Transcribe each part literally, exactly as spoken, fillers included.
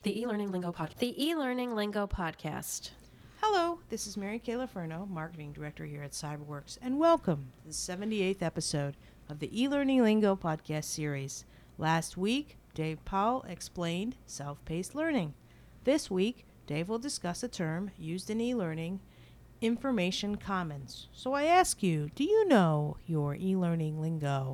The e-learning lingo podcast. The e-learning lingo podcast. Hello, this is Mary Kay Laferno, Marketing Director here at Cyberworks, and welcome to the seventy-eighth episode of the e-learning lingo podcast series. Last week, Dave Powell explained self-paced learning. This week, Dave will discuss a term used in e-learning, information commons. So I ask you, do you know your e-learning lingo?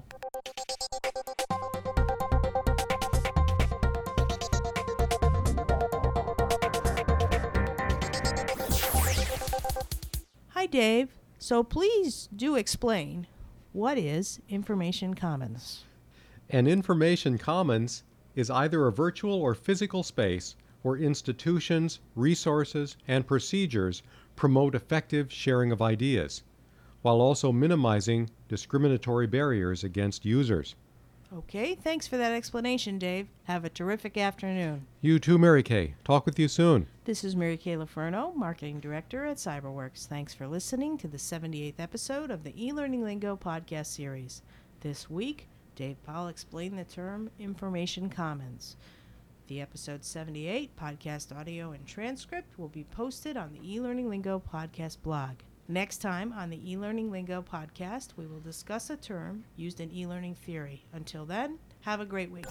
Hi, Dave. So please do explain, what is information commons? An information commons is either a virtual or physical space where institutions, resources, and procedures promote effective sharing of ideas, while also minimizing discriminatory barriers against users. Okay, thanks for that explanation, Dave. Have a terrific afternoon. You too, Mary Kay. Talk with you soon. This is Mary Kay Laferno, Marketing Director at Cyberworks. Thanks for listening to the seventy-eighth episode of the e-learning lingo podcast series. This week, Dave Powell explained the term information commons. The episode seventy-eight podcast audio and transcript will be posted on the e-learning lingo podcast blog. Next time on the e-learning lingo podcast, we will discuss a term used in e-learning theory. Until then, have a great week.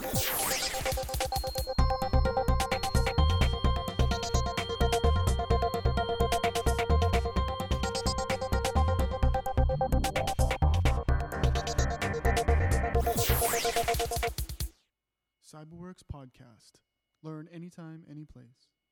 Cyberworks Podcast. Learn anytime, any place.